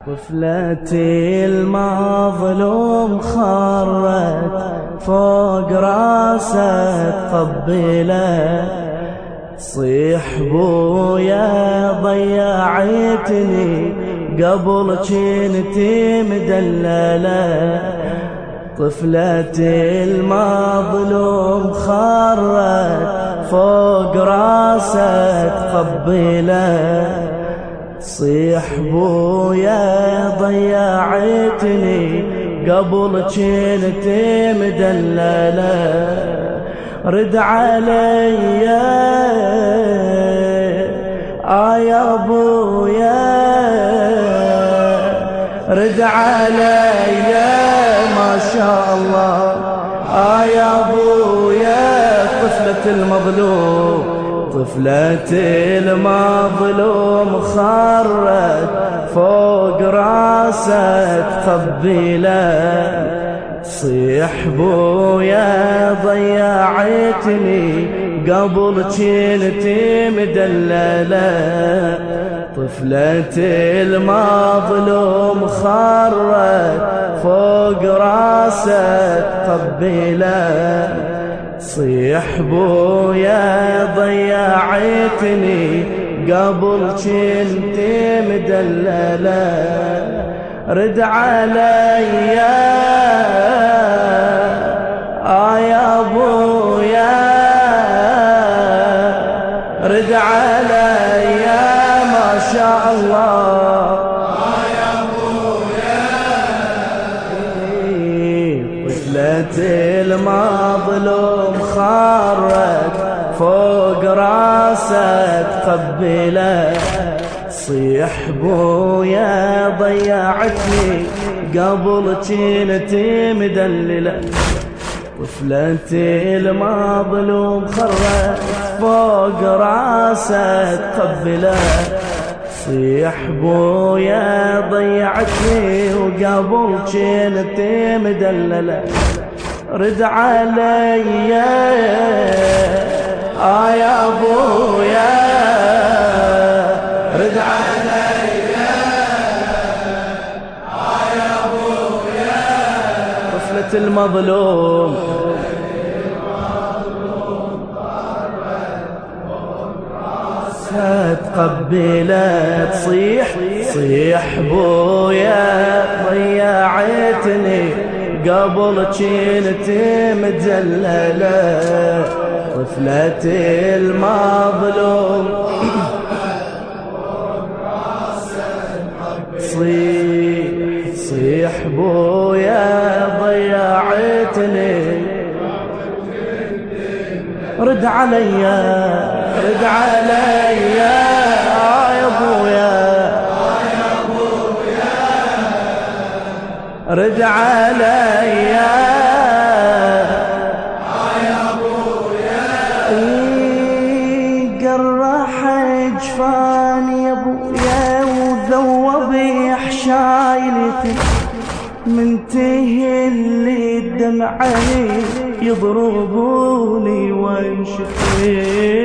طفلتي المظلوم خرت فوق راسه تقبله، صيح بويا ضيعتني قبل جنتي مدلله. طفلتي المظلوم خرت فوق راسه تقبله، صيح بويا ضيعتني قبل جنتي مدلله. رد علي يا ابويا، رد علي ما شاء الله يا ابويا. طفلة المظلوم، طفلة المظلوم خرت فوق راسه تقبله، صيح بويا ضيعتني قبل جنتي مدلله. طفلة المظلوم خرت فوق راسه تقبله، صيح بويا ضيعتني قبل جنتي مدلله. رد علي يا ابويا، رد علي ما شاء الله يا ابويا. طفلة المظلوم خرت فوق راسه تقبله، صيح بويا ضيعتني قبل جنتي مدلله. طفلة المظلوم خرت فوق راسه تقبله، صيح بويا ضيعتني وقبل جنتي مدلله. رد علي يا ابويا، رد علي يا ابويا. طفلة المظلوم تقبلت، صيح بويا ضيعتني قبل جنتي مدلله. طفلة المظلوم صيح بويا ضيعتني. رد علي، رد علي يا ابويا، رد علي يا ابويا. قرح جفاني يا ابويا وذوب حشايلتي، منتهي اللي الدمعي يضربوني وانشفي.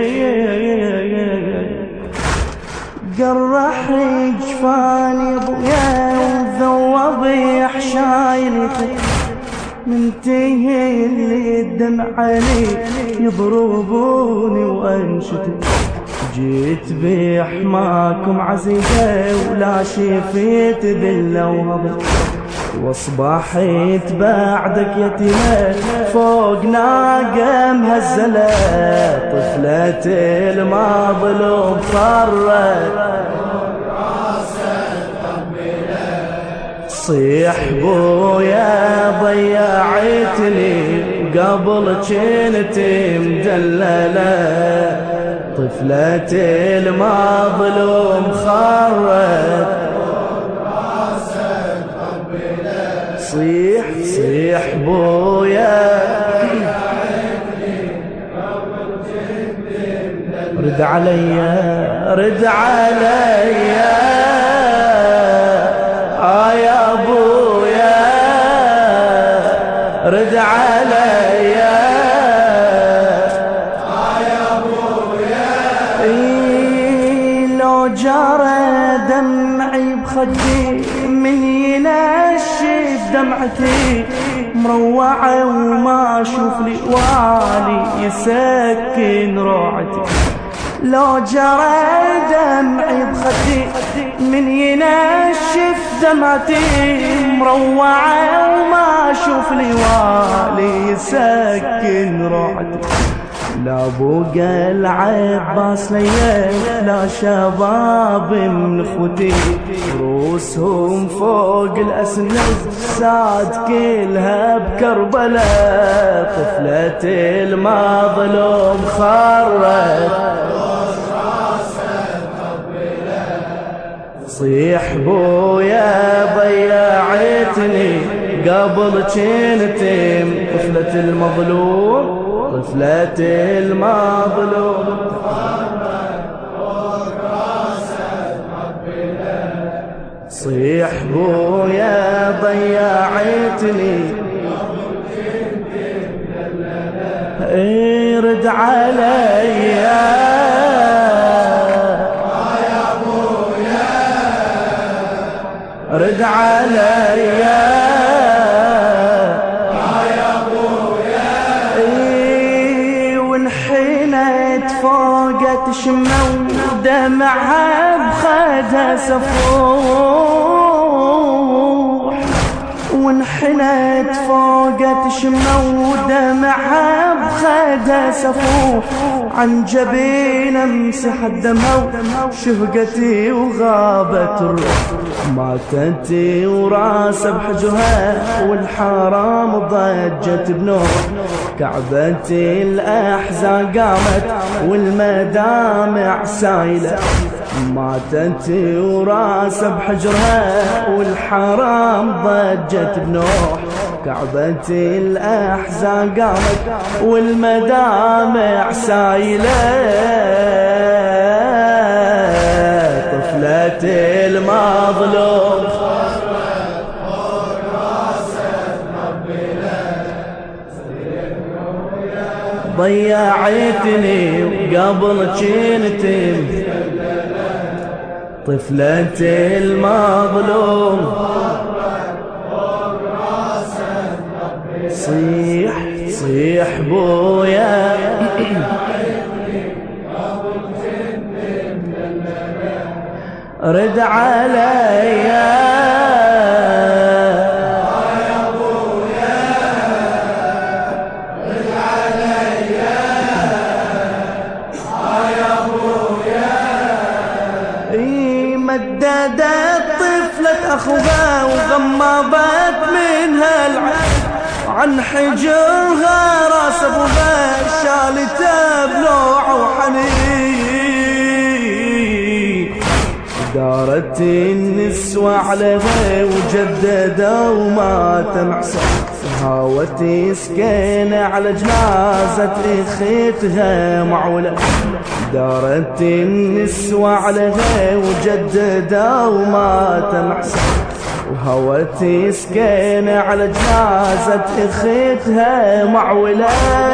قرح جفاني ابويا وذوب حشايلتي، منتهي اللي الدمعي يضربوني وانشتي. جيت بحماكم عزيزة ولا شفيت ذلة وهضت، واصبحت بعدك يتيمة فوق ناقة مهزلة. طفلة المظلوم خرت صيح بويا ضيعتني قبل جنتي مدلله. طفلة المظلوم خرت صيح بويا. رد علي، رد علي يا ابويا، رد علي يا ابويا. لو جرى دمعي بخدي من ينشف دمعتي مروعة وما اشوف لي والي يسكن روعتي لو جرى دمعي بخدي من ينشف دمعتي مروعة وما اشوف لي والي يسكن روعتي لا ابوقا العباس ليال لا شباب من اخوتي روسهم فوق الاسند ساد كلها بكربلاء طفلة المظلوم خرت صيح بويا ضيعتني قبل جنتم طفلة المظلوم طفلة المظلوم صيح بويا ضيعتني رد علي يا بويا رد علي فوقت شموا دمعها بخدها سفوح وانحنت فوقت شموا دمعها بخدها سفوح عن جبين امسح الدمع شهقتي وغابت الروح ماتت وراسها بحجرها والحرام ضجت بنور كعبة الأحزان قامت والمدامع سايلة ماتت وراسها بحجرها والحرام ضجت بنوح كعبة الأحزان قامت والمدامع سايلة طفلة المظلوم ضيعتني قبل جنتم طفلة المظلوم صيح صيح بويا رد علي مددت طفلة أخوها وغمضت منها العين عن حجرها راس أبوها شالته بلوع وحنين دارت النسوة عليها وجددها وما تمعسى هاوت سكينة على جنازة اختها معولة دارت النسوة عليها وجددها وما تمعسى وهوت سكينة على جنازة اختها معولة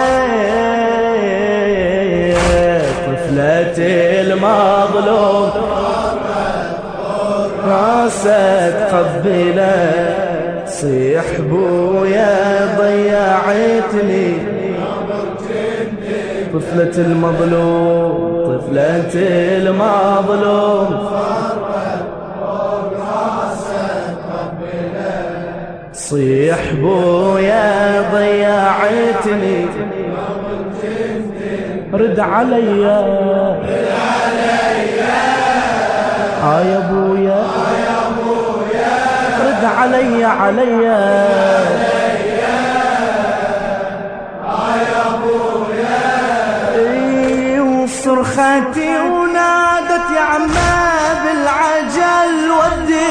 طفلة المظلوم راسك قبله صيح بويا ضيعتني طفلة المظلوم طفلة المظلوم صيح بويا ضيعتني رد علي يا بويا رد علي يا بويا وصرختي ونادت يا عمّا بالعجل ودي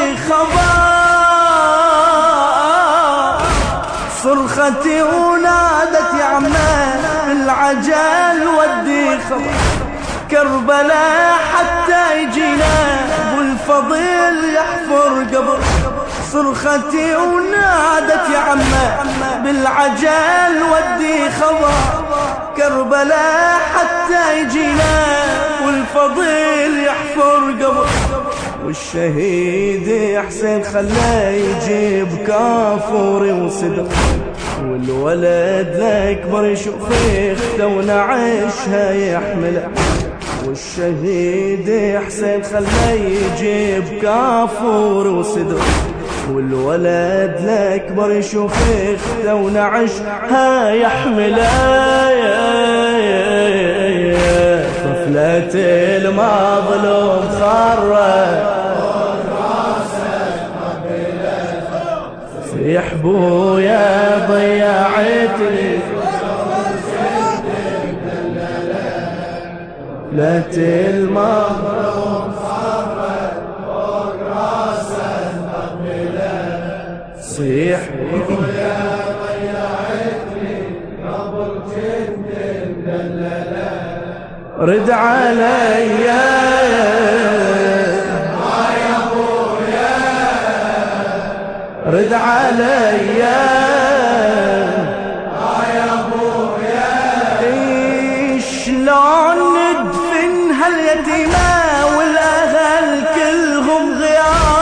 خبر صرختي ونادت يا عمّا بالعجل ودي خبر كربلاء حتى يجينا والفضيل يحفر قبر صرختي ونادت يا عمّا بالعجل ودي خبر كربلاء حتى يجينا والفضيل يحفر قبر والشهيد حسين خلاه يجيب كافور وصدق، والولد الأكبر يشوف اخته ونعيشها يحمله. والشهيد حسين خلاه يجيب كافور وصدق، والولد الأكبر يشوف اخته ونعيشها يحمله. طفلة المظلوم خرت صيح بويا ضيعتني، طفلة المظلوم خرت فوق راسه مقبله. صيح بويا ضيعتني قبل جد مدلله. رد عليا يا ابويا، رد عليا يا ابويا. شلون ندفن هاليتيمة والاهل كلهم غياب؟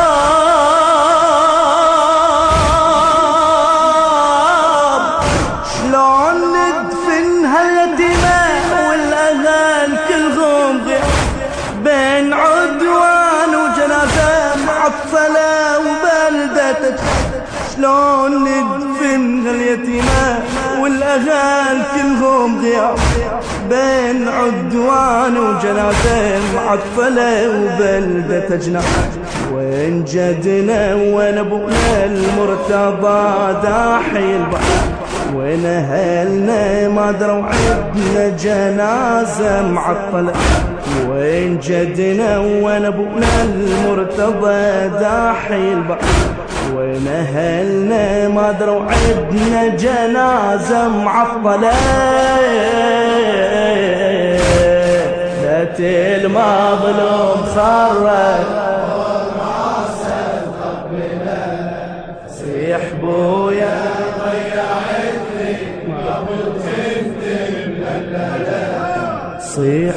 شلون ندفن هاليتيمة والاهل كلهم غياب؟ بين عدوان وجنازة معطلة وبلدة. شلون ندفن هاليتيمة والاهل كلهم غياب؟ بين عدوان وجنازة معطلة وبلدة جناح. وين جدنا وين ابونا المرتضى داحي البحر؟ وين اهلنا ما دروا عدنا جنازة معطلة؟ وين جدنا وين ابونا المرتضى داحي البحر؟ وين اهلنا ما دروا عدنا جنازة معطلة؟ ذات المظلوم خرت صيح بويا ضيعتني قبل جد مدلله. صيح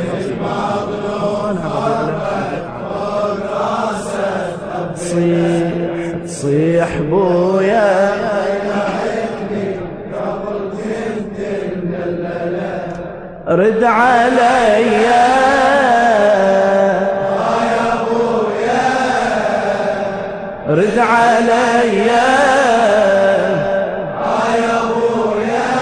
صيح صيح بويا قبل جد مدلله. رد عليا يا ابويا، رد عليا يا ابويا.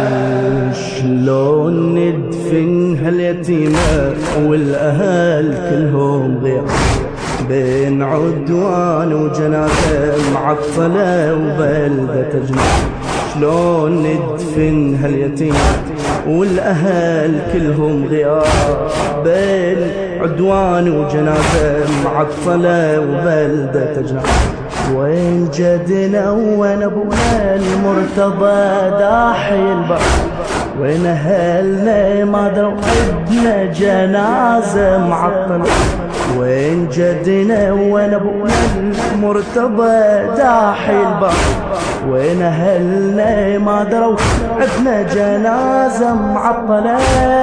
شلون ندفن هاليتيمة والاهل كلهم غياب؟ بين عدوان وجنازة معطلة وبلدة جناح. شلون ندفن هاليتيمة والاهل كلهم غياب؟ بين عدوان وجنازة معطلة وبلدة جناح. وين جدنا وين ابونا المرتضى داحي البحر؟ وين اهلنا ما دروا عدنا جنازة معطلة؟ وين جدنا وين ابونا المرتضى داحي البحر؟ وين اهلنا ما دروا عدنا جنازة معطلة؟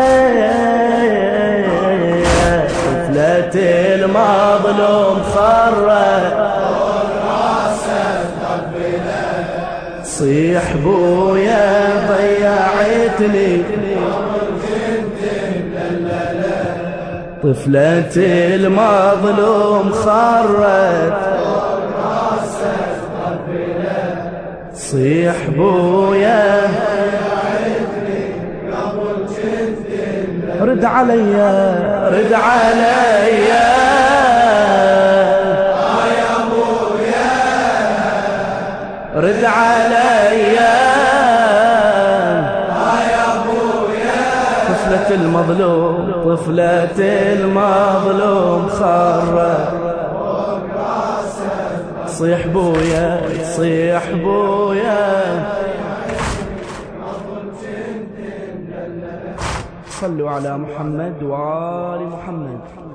طفلة المظلوم خرت صيح بويا ضيعتني، طفلة المظلوم خرت صيح بويا. رد عليا، رد عليا يا ابويا، رد عليا يا ابويا. طفلة المظلوم، طفلة المظلوم خرت صيح بويا، صيح بويا. صلوا على محمد وآل محمد.